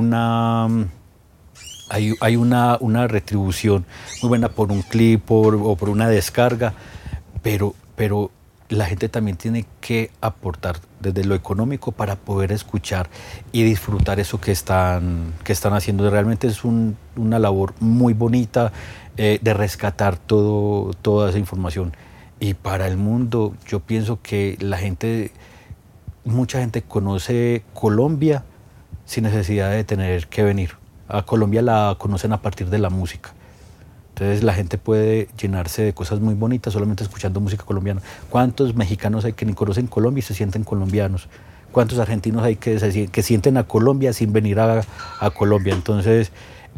una retribución muy buena por un clip o por una descarga, pero la gente también tiene que aportar desde lo económico para poder escuchar y disfrutar eso que están haciendo. Realmente es una labor muy bonita de rescatar toda esa información. Y para el mundo, yo pienso que mucha gente conoce Colombia sin necesidad de tener que venir. A Colombia la conocen a partir de la música. Entonces la gente puede llenarse de cosas muy bonitas solamente escuchando música colombiana. ¿Cuántos mexicanos hay que ni conocen Colombia y se sienten colombianos? ¿Cuántos argentinos hay que sienten a Colombia sin venir a Colombia? Entonces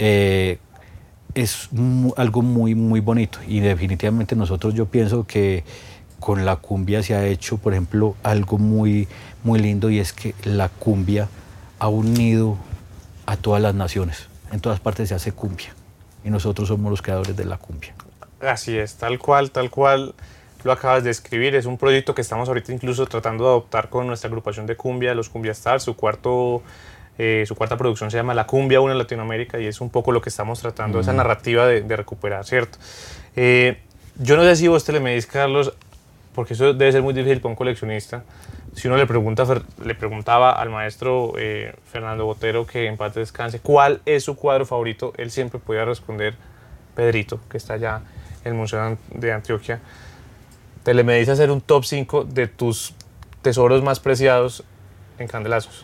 es algo muy, muy bonito y definitivamente yo pienso que con la cumbia se ha hecho, por ejemplo, algo muy, muy lindo, y es que la cumbia ha unido a todas las naciones. En todas partes se hace cumbia. Y nosotros somos los creadores de la cumbia.
Así es, tal cual lo acabas de escribir. Es un proyecto que estamos ahorita incluso tratando de adoptar con nuestra agrupación de cumbia, los Cumbia Stars. Su cuarta producción se llama La Cumbia Una en Latinoamérica, y es un poco lo que estamos tratando, esa narrativa de recuperar, ¿cierto? Yo no sé si vos te le medís, Carlos, porque eso debe ser muy difícil para un coleccionista. Si uno le preguntaba al maestro Fernando Botero, que en paz descanse, ¿cuál es su cuadro favorito? Él siempre podía responder Pedrito, que está allá en el Museo de Antioquia. Te le medís a hacer un top 5 de tus tesoros más preciados en Candelazos.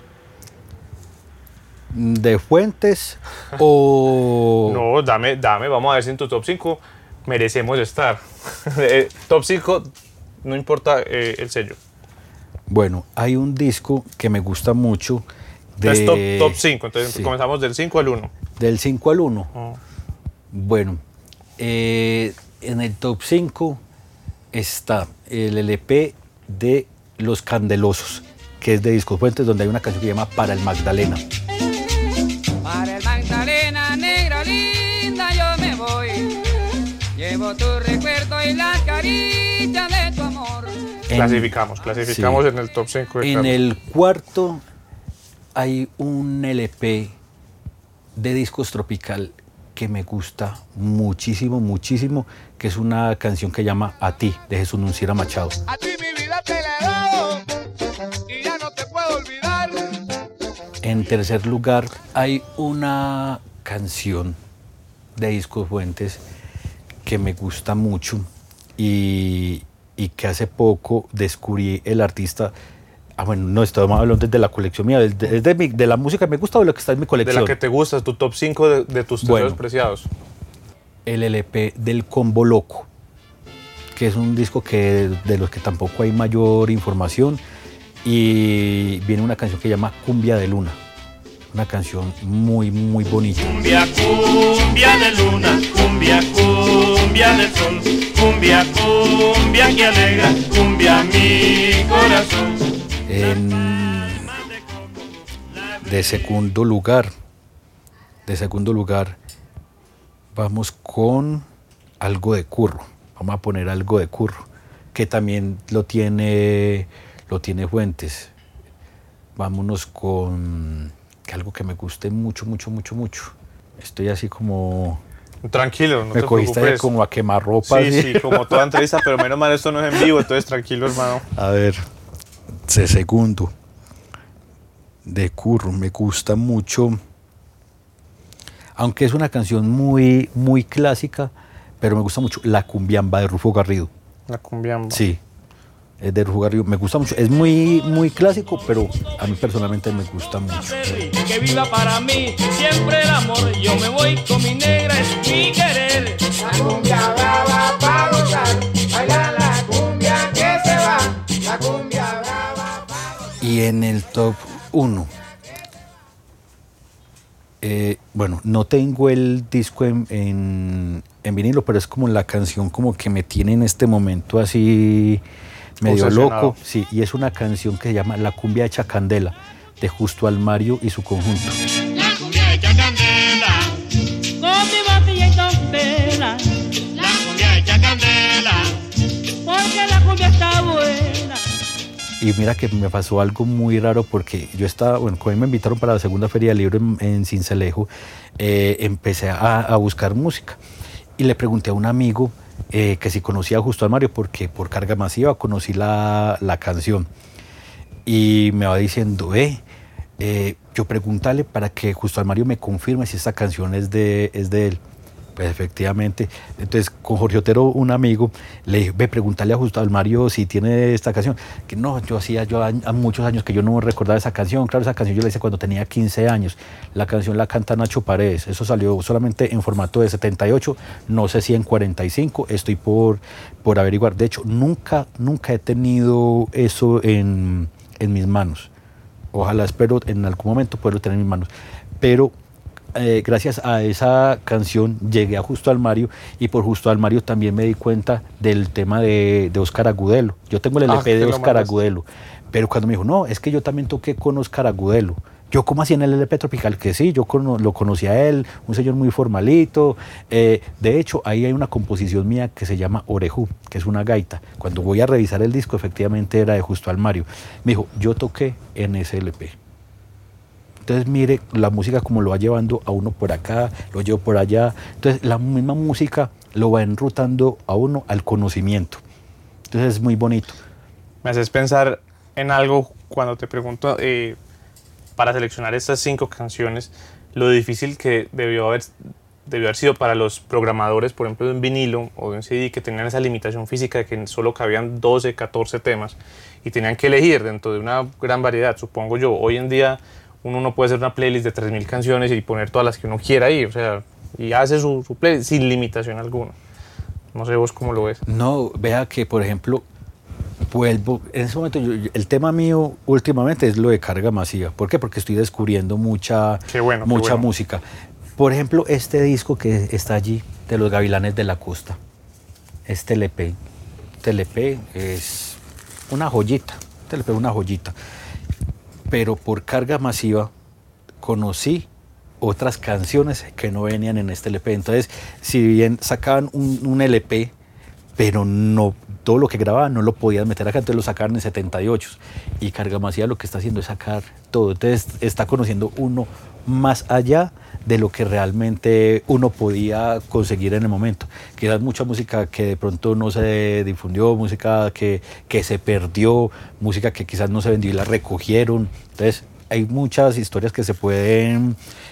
¿De Fuentes o...?
No, dame, vamos a ver si en tu top 5 merecemos estar. Top 5, no importa el sello.
Bueno, hay un disco que me gusta mucho.
Entonces, top 5, entonces sí. Comenzamos del 5 al 1.
Del 5 al 1. Bueno, en el top 5 está el LP de Los Candelosos, que es de Discos Fuentes, donde hay una canción que se llama Para el Magdalena.
Para el Magdalena, negra linda, yo me voy. Llevo tu recuerdo y las caricias de tu amor.
Clasificamos sí. En el top 5.
En el cuarto hay un LP de Discos Tropical que me gusta muchísimo, muchísimo, que es una canción que llama A ti, de Jesús Nuncira Machado.
A ti mi vida te la he dado y ya no te puedo olvidar.
En tercer lugar, hay una canción de Discos Fuentes que me gusta mucho y que hace poco descubrí el artista. Bueno, no estamos hablando de la colección mía, de la música que me gusta o de lo que está en mi colección.
De la que te gusta, tu top 5 de tus tesoros preciados.
El LP del Combo Loco, que es un disco de los que tampoco hay mayor información, y viene una canción que se llama Cumbia de Luna, una canción muy, muy bonita.
Cumbia, cumbia de luna, cumbia, cumbia del sol, cumbia, cumbia que alegra, cumbia mi corazón.
De segundo lugar, vamos con algo de Curro. Vamos a poner algo de Curro, que también lo tiene Fuentes. Vámonos con algo que me guste mucho, mucho, mucho, mucho. Estoy así como...
Tranquilo, no
me
te
cogiste
preocupes.
como a quemarropa.
Sí, como toda entrevista, pero menos mal esto no es en vivo, entonces tranquilo, hermano.
A ver, de segundo, de Curro, me gusta mucho, aunque es una canción muy, muy clásica, pero me gusta mucho La Cumbiamba de Rufo Garrido.
La cumbiamba.
Sí, es de Rufo Garrido, me gusta mucho, es muy, muy clásico, pero a mí personalmente me gusta mucho.
Que viva para mí siempre el amor, yo me voy con mi negra, es mi querer.
La cumbia brava para gozar, baila la cumbia que se va. La cumbia brava para gozar.
Y en el top 1, bueno, no tengo el disco en vinilo, pero es como la canción como que me tiene en este momento así medio
Obsesionado.
loco. Sí, y es una canción que se llama La Cumbia Hecha Candela, de Justo Almario y su conjunto.
La cumbia hecha candela, con mi botella y candela. La cumbia hecha candela, porque la cumbia está buena.
Y mira que me pasó algo muy raro porque yo estaba, bueno, cuando me invitaron para la segunda feria del libro en Sincelejo, empecé a buscar música y le pregunté a un amigo que si conocía a Justo Almario, porque por Carga Masiva conocí la canción, y me va diciendo, yo pregúntale para que Justo Almario me confirme si esta canción es de él. Pues efectivamente. Entonces con Jorge Otero, un amigo, le dije, pregúntale a Justo Almario si tiene esta canción. Que no, yo a muchos años que yo no recordaba esa canción. Claro, esa canción yo la hice cuando tenía 15 años. La canción la canta Nacho Paredes. Eso salió solamente en formato de 78, no sé si en 45, estoy por averiguar. De hecho, nunca he tenido eso en mis manos. Ojalá, espero en algún momento poderlo tener en mis manos. Pero gracias a esa canción llegué a Justo Almario, y por Justo Almario también me di cuenta del tema de Óscar Agudelo. Yo tengo el LP de Óscar Agudelo, pero cuando me dijo, no, es que yo también toqué con Óscar Agudelo. Yo, ¿cómo así en el LP Tropical? Que sí, yo lo conocí a él, un señor muy formalito. De hecho, ahí hay una composición mía que se llama Orejú, que es una gaita. Cuando voy a revisar el disco, efectivamente era de Justo Almario. Me dijo, yo toqué en ese LP. Entonces mire la música como lo va llevando a uno por acá, lo llevo por allá. Entonces la misma música lo va enrutando a uno al conocimiento. Entonces es muy bonito.
Me haces pensar en algo cuando te pregunto, para seleccionar estas 5 canciones, lo difícil que debió haber sido para los programadores, por ejemplo, de un vinilo o de un CD, que tenían esa limitación física de que solo cabían 12, 14 temas y tenían que elegir dentro de una gran variedad. Supongo yo, hoy en día uno no puede hacer una playlist de 3.000 canciones y poner todas las que uno quiera ahí, o sea, y hace su playlist sin limitación alguna. No sé vos cómo lo ves.
No, vea que, por ejemplo, vuelvo, en ese momento, el tema mío últimamente es lo de Carga Masiva. ¿Por qué? Porque estoy descubriendo mucha música. Por ejemplo, este disco que está allí, de los Gavilanes de la Costa, este LP es una joyita, pero por Carga Masiva conocí otras canciones que no venían en este LP. Entonces, si bien sacaban un LP, pero no todo lo que grababan no lo podían meter acá, entonces lo sacaron en 78. Y Carga Masiva lo que está haciendo es sacar todo. Entonces está conociendo uno más allá de lo que realmente uno podía conseguir en el momento. Quizás mucha música que de pronto no se difundió, música que se perdió, música que quizás no se vendió y la recogieron. Entonces hay muchas historias que se pueden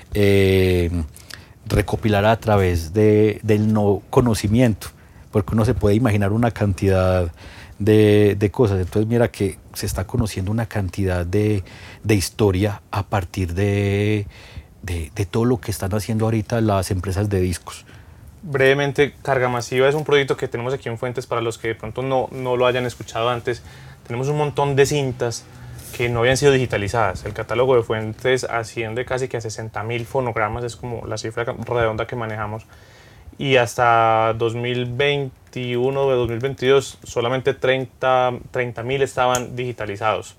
recopilar a través del no conocimiento, porque uno se puede imaginar una cantidad de cosas. Entonces mira que se está conociendo una cantidad de historia a partir de todo lo que están haciendo ahorita las empresas de discos.
Brevemente, Carga Masiva es un proyecto que tenemos aquí en Fuentes. Para los que de pronto no lo hayan escuchado antes, tenemos un montón de cintas que no habían sido digitalizadas. El catálogo de Fuentes asciende casi que a 60.000 fonogramas, es como la cifra redonda que manejamos. Y hasta 2021 o 2022 solamente 30.000 estaban digitalizados.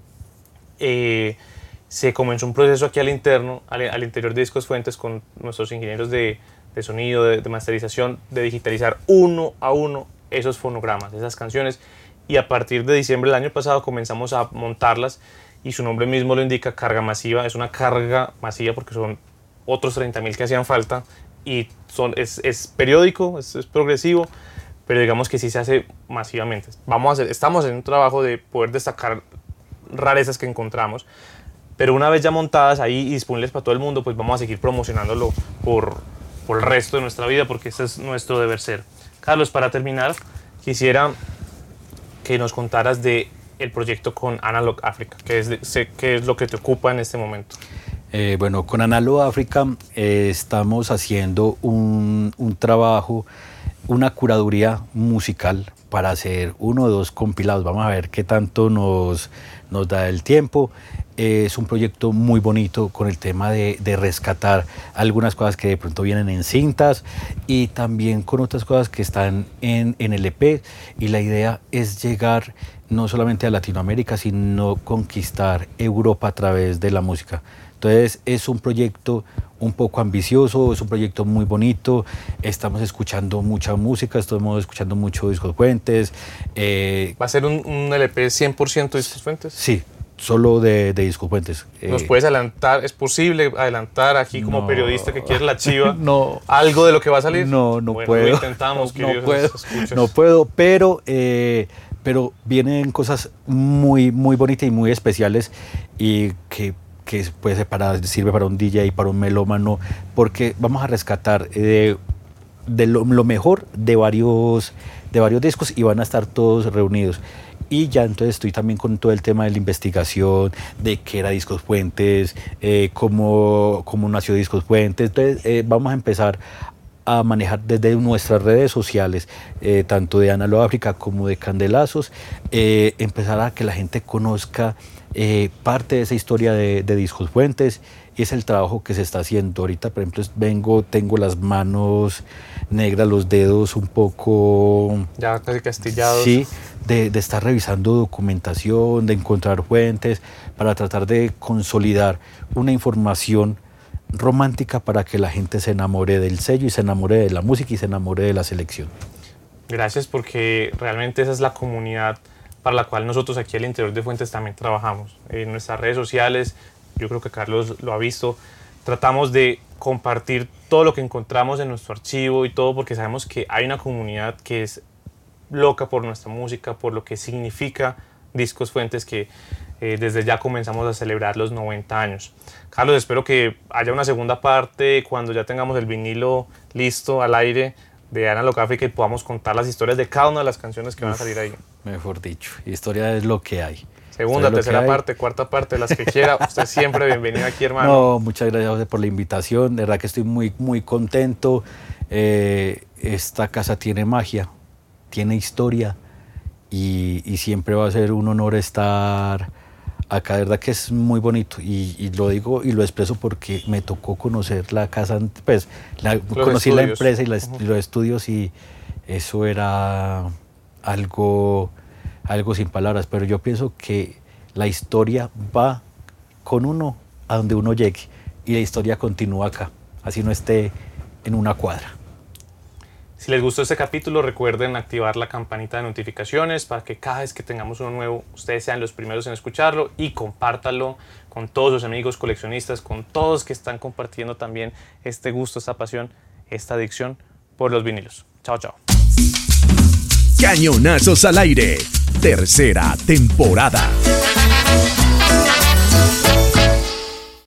Se comenzó un proceso aquí al interior de Discos Fuentes con nuestros ingenieros de sonido, de masterización, de digitalizar uno a uno esos fonogramas, esas canciones. Y a partir de diciembre del año pasado comenzamos a montarlas, y su nombre mismo lo indica, Carga Masiva. Es una carga masiva porque son otros 30.000 que hacían falta, y es periódico, es progresivo, pero digamos que sí se hace masivamente. Estamos en un trabajo de poder destacar rarezas que encontramos, pero una vez ya montadas ahí y disponibles para todo el mundo, pues vamos a seguir promocionándolo por el resto de nuestra vida, porque este es nuestro deber ser. Carlos, para terminar, quisiera que nos contaras de el proyecto con Analog Africa, que es lo que te ocupa en este momento.
Bueno, con Analog Africa estamos haciendo un trabajo, una curaduría musical para hacer 1 o 2 compilados. Vamos a ver qué tanto nos da el tiempo. Es un proyecto muy bonito con el tema de rescatar algunas cosas que de pronto vienen en cintas, y también con otras cosas que están en el EP, y la idea es llegar no solamente a Latinoamérica, sino conquistar Europa a través de la música. Entonces es un proyecto un poco ambicioso, es un proyecto muy bonito. Estamos escuchando mucha música, estamos escuchando mucho Discos Fuentes.
¿Va a ser un LP 100% Discos Fuentes?
Sí, solo de Discos Fuentes.
¿Nos puedes adelantar? ¿Es posible adelantar aquí como periodista que quiere la chiva
no,
algo de lo que va a salir?
No puedo.
Lo intentamos,
no puedo, pero vienen cosas muy, muy bonitas y muy especiales, y que sirve para un DJ, para un melómano, porque vamos a rescatar de lo mejor de varios discos, y van a estar todos reunidos. Y ya entonces estoy también con todo el tema de la investigación, de qué era Discos Fuentes, cómo nació Discos Fuentes. Entonces vamos a empezar a manejar desde nuestras redes sociales, tanto de Analog Africa como de Candelazos, empezar a que la gente conozca parte de esa historia de Discos Fuentes. Y es el trabajo que se está haciendo ahorita. Por ejemplo, tengo las manos negras, los dedos un poco
ya casi castillados.
Sí, de estar revisando documentación, de encontrar fuentes, para tratar de consolidar una información romántica para que la gente se enamore del sello, y se enamore de la música, y se enamore de la selección.
Gracias, porque realmente esa es la comunidad para la cual nosotros aquí al interior de Fuentes también trabajamos. En nuestras redes sociales, yo creo que Carlos lo ha visto, tratamos de compartir todo lo que encontramos en nuestro archivo y todo, porque sabemos que hay una comunidad que es loca por nuestra música, por lo que significa Discos Fuentes, que desde ya comenzamos a celebrar los 90 años. Carlos, espero que haya una segunda parte cuando ya tengamos el vinilo listo al aire de Analog Africa, y podamos contar las historias de cada una de las canciones que van a salir ahí.
Mejor dicho, historia es lo que hay.
Segunda, tercera parte, cuarta parte, las que quiera. Usted siempre bienvenido aquí, hermano.
No, muchas gracias, José, por la invitación. De verdad que estoy muy, muy contento. Esta casa tiene magia, tiene historia, y siempre va a ser un honor estar acá. De verdad que es muy bonito, y lo digo y lo expreso porque me tocó conocer la casa, pues conocí la empresa y los estudios, y eso era algo sin palabras. Pero yo pienso que la historia va con uno a donde uno llegue, y la historia continúa acá, así no esté en una cuadra.
Si les gustó este capítulo, recuerden activar la campanita de notificaciones para que cada vez que tengamos uno nuevo, ustedes sean los primeros en escucharlo, y compártanlo con todos sus amigos coleccionistas, con todos que están compartiendo también este gusto, esta pasión, esta adicción por los vinilos. Chao, chao.
Cañonazos al aire, tercera temporada.